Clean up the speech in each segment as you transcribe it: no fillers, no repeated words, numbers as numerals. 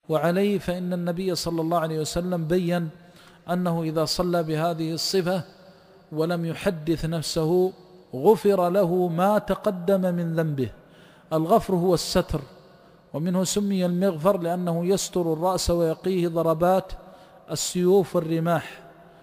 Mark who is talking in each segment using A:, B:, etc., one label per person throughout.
A: وعليه فإن النبي صلى الله عليه وسلم بيّن أنه إذا صلى بهذه الصفة ولم يحدث نفسه غفر له ما تقدم من ذنبه. الغفر هو الستر، ومنه سمي المغفر لأنه يستر الرأس ويقيه ضربات السيوف والرماح.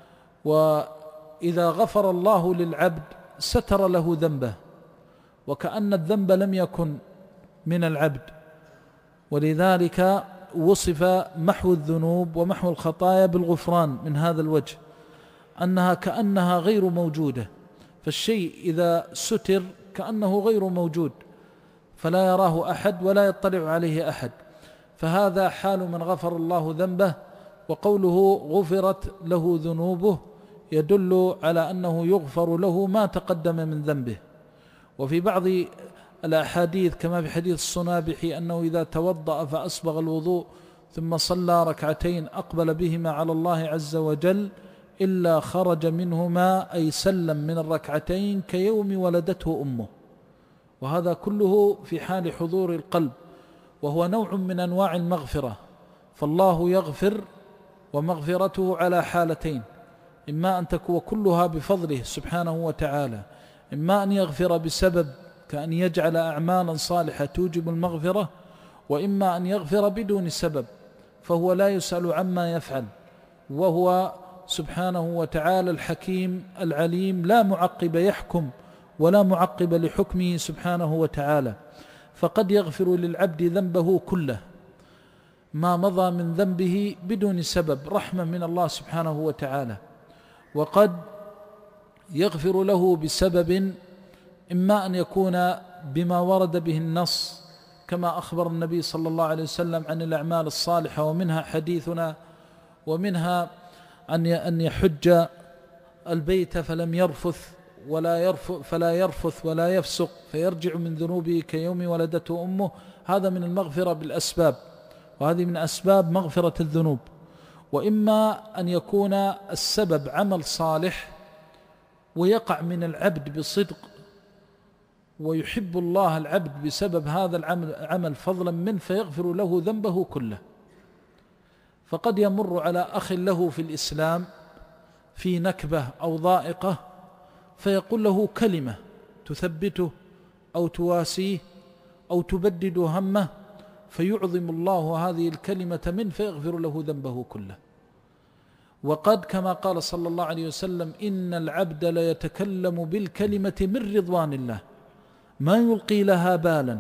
A: وإذا غفر الله للعبد ستر له ذنبه، وكأن الذنب لم يكن من العبد. ولذلك وصف محو الذنوب ومحو الخطايا بالغفران من هذا الوجه، أنها كأنها غير موجودة. فالشيء إذا ستر كأنه غير موجود، فلا يراه أحد ولا يطلع عليه أحد. فهذا حال من غفر الله ذنبه. وقوله غفرت له ذنوبه يدل على أنه يغفر له ما تقدم من ذنبه. وفي بعض الأحاديث كما في حديث الصنابحي أنه إذا توضأ فأسبغ الوضوء ثم صلى ركعتين أقبل بهما على الله عز وجل إلا خرج منهما أي سلم من الركعتين كيوم ولدته أمه. وهذا كله في حال حضور القلب، وهو نوع من أنواع المغفرة. فالله يغفر ومغفرته على حالتين، إما أن تكون كلها بفضله سبحانه وتعالى، إما أن يغفر بسبب كأن يجعل أعمالا صالحة توجب المغفرة، وإما أن يغفر بدون سبب، فهو لا يسأل عما يفعل، وهو سبحانه وتعالى الحكيم العليم لا معقب يحكم ولا معقب لحكمه سبحانه وتعالى. فقد يغفر للعبد ذنبه كله ما مضى من ذنبه بدون سبب رحمة من الله سبحانه وتعالى، وقد يغفر له بسبب، إما أن يكون بما ورد به النص كما أخبر النبي صلى الله عليه وسلم عن الأعمال الصالحة، ومنها حديثنا، ومنها أن يحج البيت فلا يرفث ولا يفسق فيرجع من ذنوبه كيوم ولدته أمه. هذا من المغفرة بالأسباب، وهذه من أسباب مغفرة الذنوب. وإما أن يكون السبب عمل صالح ويقع من العبد بصدق، ويحب الله العبد بسبب هذا العمل فضلا منه فيغفر له ذنبه كله. فقد يمر على أخ له في الإسلام في نكبة أو ضائقة فيقول له كلمة تثبته أو تواسيه أو تبدد همه، فيعظم الله هذه الكلمة منه فيغفر له ذنبه كله. وقد كما قال صلى الله عليه وسلم إن العبد ليتكلم بالكلمة من رضوان الله ما يلقي لها بالا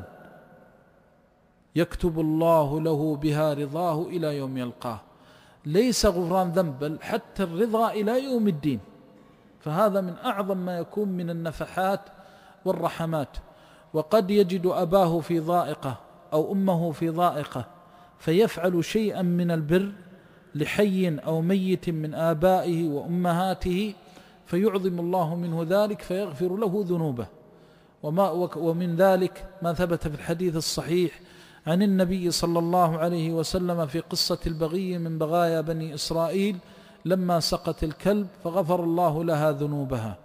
A: يكتب الله له بها رضاه إلى يوم يلقاه. ليس غفران ذنب بل حتى الرضا إلى يوم الدين. فهذا من أعظم ما يكون من النفحات والرحمات. وقد يجد أباه في ضائقة أو أمه في ضائقة فيفعل شيئا من البر لحي أو ميت من آبائه وأمهاته فيعظم الله منه ذلك فيغفر له ذنوبه. ومن ذلك ما ثبت في الحديث الصحيح عن النبي صلى الله عليه وسلم في قصة البغي من بغايا بني إسرائيل لما سقت الكلب فغفر الله لها ذنوبها.